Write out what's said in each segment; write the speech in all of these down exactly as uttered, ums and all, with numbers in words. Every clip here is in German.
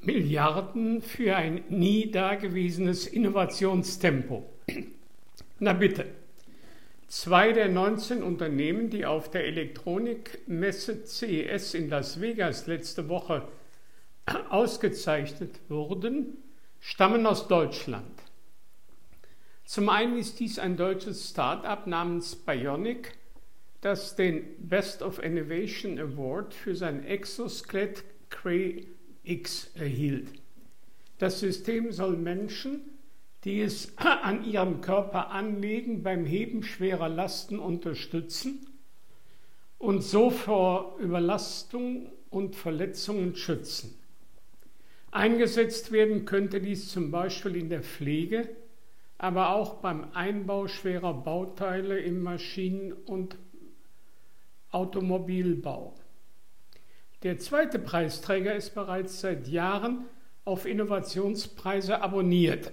Milliarden für ein nie dagewesenes Innovationstempo. Na bitte. Zwei der neunzehn Unternehmen, die auf der Elektronikmesse C E S in Las Vegas letzte Woche ausgezeichnet wurden, stammen aus Deutschland. Zum einen ist dies ein deutsches Start-up namens Bionic, das den Best of Innovation Award für sein Exoskelett Cray X erhielt. Das System soll Menschen, die es an ihrem Körper anlegen, beim Heben schwerer Lasten unterstützen und so vor Überlastung und Verletzungen schützen. Eingesetzt werden könnte dies zum Beispiel in der Pflege, aber auch beim Einbau schwerer Bauteile im Maschinen- und Automobilbau. Der zweite Preisträger ist bereits seit Jahren auf Innovationspreise abonniert.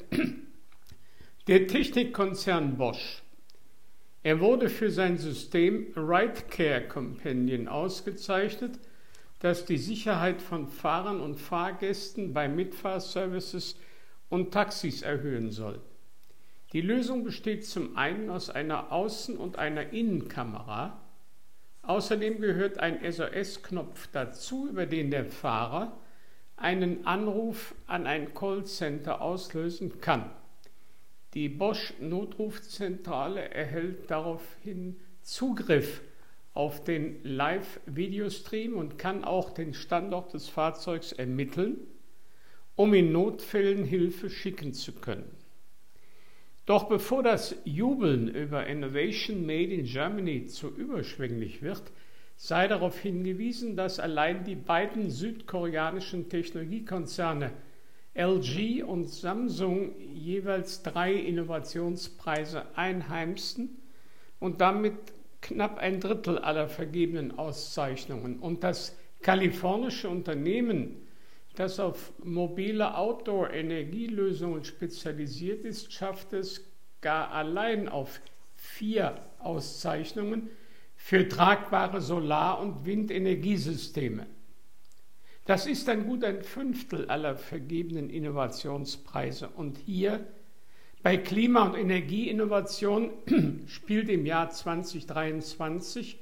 Der Technikkonzern Bosch. Er wurde für sein System Ride Care Companion ausgezeichnet, das die Sicherheit von Fahrern und Fahrgästen bei Mitfahrservices und Taxis erhöhen soll. Die Lösung besteht zum einen aus einer Außen- und einer Innenkamera. Außerdem gehört ein S O S-Knopf dazu, über den der Fahrer einen Anruf an ein Callcenter auslösen kann. Die Bosch-Notrufzentrale erhält daraufhin Zugriff auf den Live-Videostream und kann auch den Standort des Fahrzeugs ermitteln, um in Notfällen Hilfe schicken zu können. Doch bevor das Jubeln über Innovation Made in Germany zu überschwänglich wird, sei darauf hingewiesen, dass allein die beiden südkoreanischen Technologiekonzerne L G und Samsung jeweils drei Innovationspreise einheimsten und damit knapp ein Drittel aller vergebenen Auszeichnungen. Und das kalifornische Unternehmen, das auf mobile Outdoor-Energielösungen spezialisiert ist, schafft es gar allein auf vier Auszeichnungen für tragbare Solar- und Windenergiesysteme. Das ist ein gut ein Fünftel aller vergebenen Innovationspreise. Und hier bei Klima- und Energieinnovation spielt im Jahr zweitausenddreiundzwanzig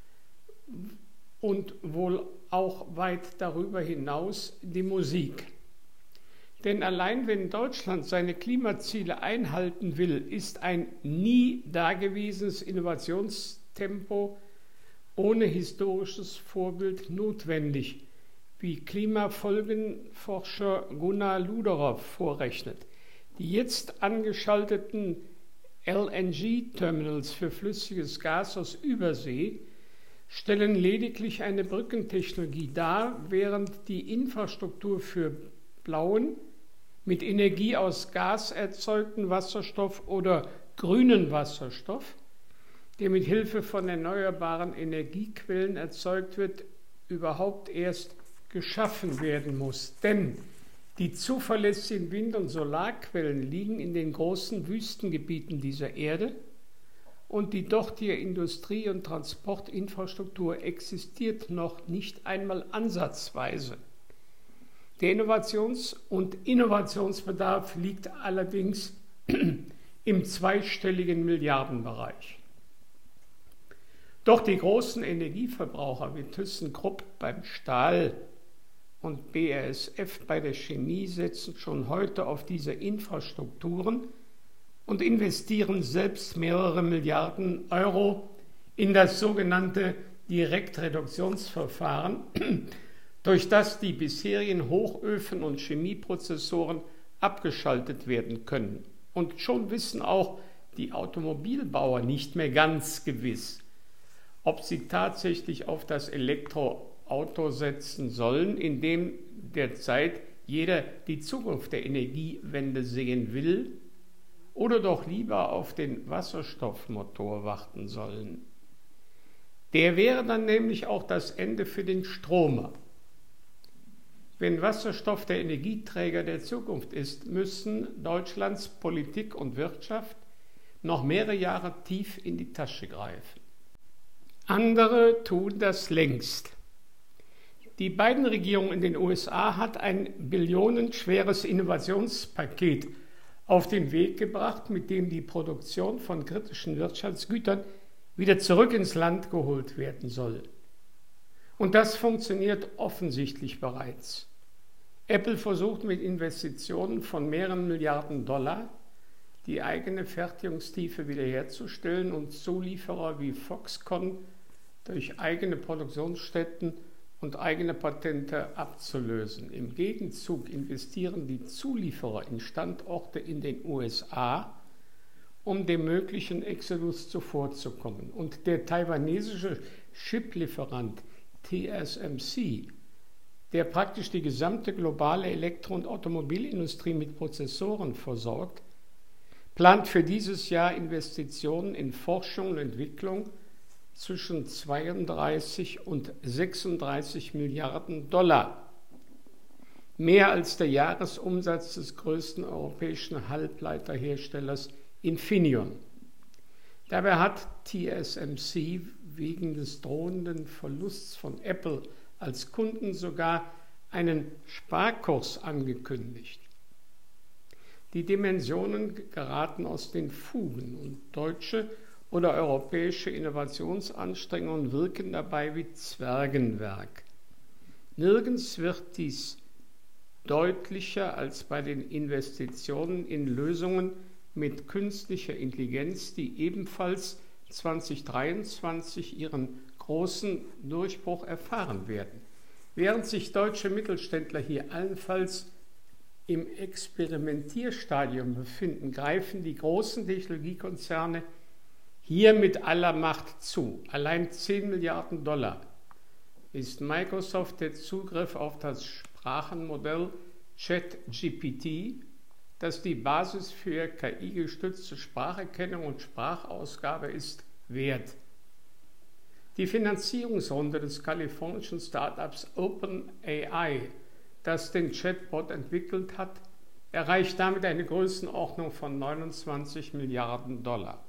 und wohl auch weit darüber hinaus die Musik. Denn allein wenn Deutschland seine Klimaziele einhalten will, ist ein nie dagewesenes Innovationstempo ohne historisches Vorbild notwendig, wie Klimafolgenforscher Gunnar Luderow vorrechnet. Die jetzt angeschalteten L N G-Terminals für flüssiges Gas aus Übersee stellen lediglich eine Brückentechnologie dar, während die Infrastruktur für blauen, mit Energie aus Gas erzeugten Wasserstoff oder grünen Wasserstoff, der mit Hilfe von erneuerbaren Energiequellen erzeugt wird, überhaupt erst geschaffen werden muss. Denn die zuverlässigen Wind- und Solarquellen liegen in den großen Wüstengebieten dieser Erde und die dortige Industrie- und Transportinfrastruktur existiert noch nicht einmal ansatzweise. Der Innovations- und Innovationsbedarf liegt allerdings im zweistelligen Milliardenbereich. Doch die großen Energieverbraucher wie ThyssenKrupp beim Stahl und B A S F bei der Chemie setzen schon heute auf diese Infrastrukturen und investieren selbst mehrere Milliarden Euro in das sogenannte Direktreduktionsverfahren, durch das die bisherigen Hochöfen und Chemieprozessoren abgeschaltet werden können. Und schon wissen auch die Automobilbauer nicht mehr ganz gewiss, ob sie tatsächlich auf das Elektroauto setzen sollen, in dem derzeit jeder die Zukunft der Energiewende sehen will, oder doch lieber auf den Wasserstoffmotor warten sollen. Der wäre dann nämlich auch das Ende für den Stromer. Wenn Wasserstoff der Energieträger der Zukunft ist, müssen Deutschlands Politik und Wirtschaft noch mehrere Jahre tief in die Tasche greifen. Andere tun das längst. Die beiden Regierungen in den U S A hat ein billionenschweres Innovationspaket auf den Weg gebracht, mit dem die Produktion von kritischen Wirtschaftsgütern wieder zurück ins Land geholt werden soll. Und das funktioniert offensichtlich bereits. Apple versucht mit Investitionen von mehreren Milliarden Dollar die eigene Fertigungstiefe wiederherzustellen und Zulieferer wie Foxconn durch eigene Produktionsstätten und eigene Patente abzulösen. Im Gegenzug investieren die Zulieferer in Standorte in den U S A, um dem möglichen Exodus zuvorzukommen. Und der taiwanesische Chiplieferant T S M C, der praktisch die gesamte globale Elektro- und Automobilindustrie mit Prozessoren versorgt, plant für dieses Jahr Investitionen in Forschung und Entwicklung zwischen zweiunddreißig und sechsunddreißig Milliarden Dollar. Mehr als der Jahresumsatz des größten europäischen Halbleiterherstellers Infineon. Dabei hat T S M C wegen des drohenden Verlusts von Apple als Kunden sogar einen Sparkurs angekündigt. Die Dimensionen geraten aus den Fugen und deutsche oder europäische Innovationsanstrengungen wirken dabei wie Zwergenwerk. Nirgends wird dies deutlicher als bei den Investitionen in Lösungen mit künstlicher Intelligenz, die ebenfalls zweitausenddreiundzwanzig ihren großen Durchbruch erfahren werden. Während sich deutsche Mittelständler hier allenfalls im Experimentierstadium befinden, greifen die großen Technologiekonzerne hier mit aller Macht zu. Allein zehn Milliarden Dollar ist Microsoft der Zugriff auf das Sprachenmodell ChatGPT, das die Basis für K I-gestützte Spracherkennung und Sprachausgabe ist, wert. Die Finanzierungsrunde des kalifornischen Startups OpenAI, das den Chatbot entwickelt hat, erreicht damit eine Größenordnung von neunundzwanzig Milliarden Dollar.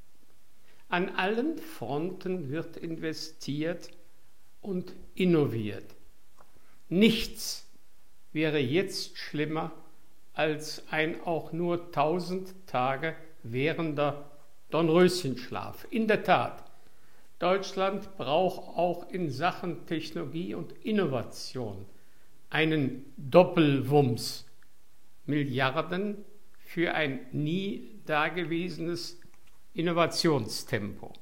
An allen Fronten wird investiert und innoviert. Nichts wäre jetzt schlimmer als ein auch nur tausend Tage währender Dornröschenschlaf. In der Tat, Deutschland braucht auch in Sachen Technologie und Innovation einen Doppelwumms. Milliarden für ein nie dagewesenes Innovationstempo.